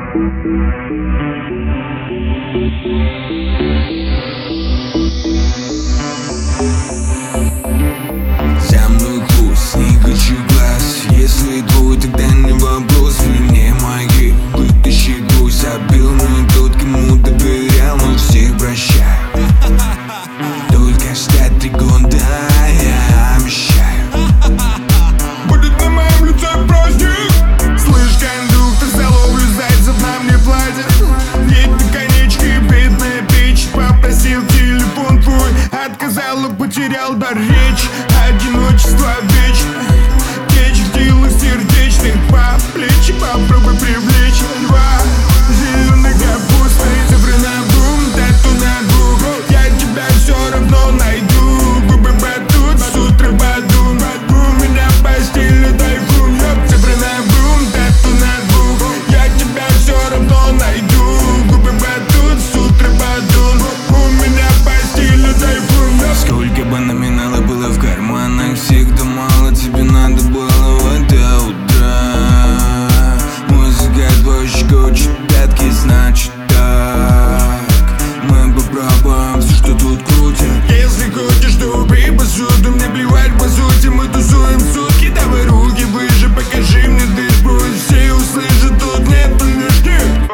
За мной хвост, не хочу глаз. Если твой, тогда не вопрос. Вернее мои, вытащи гвоздь. Забил, но тот, кому доверял, но всех прощаю. Только ждать 3 года, я обещаю. Будет на моем лице праздник. Слышь, кондуктор, заловлю зайцев, на мне платье. Едь на конечке, бедная печь. Попросил телефон твой, отказал и потерял дар речи. Одиночество вечно, течь в делах сердечных. По плечи попробуй привлечь льва. Зеленый капуста, цифры на бум, тату на губу. Я тебя все равно найду. Губы батут, с утра подум. У меня в постели тайфун. Цифры на бум, тату на губу. Я тебя все равно найду. Губы батут, с утра подум. У меня в постели тайфун. Сколько бы номинала было в карманах, всех думала, тебе надо было до утра. Музыка больше хочет пятки, значит так. Мы попробуем все, что тут крутим. Если хочешь, то убей посуду. Мне плевать по сути, мы тусуем сутки. Давай руки выше, покажи мне дышь. Пусть все услышат, тут нету лишних.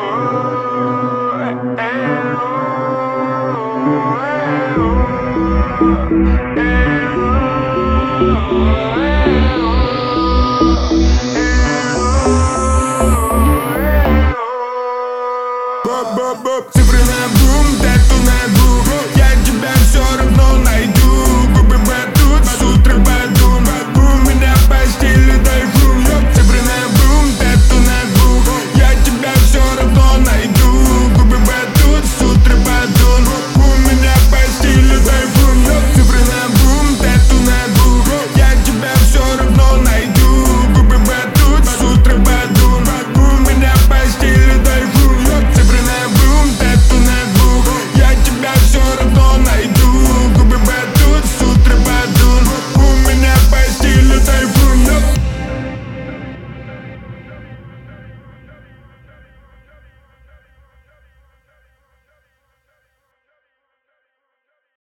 Hey,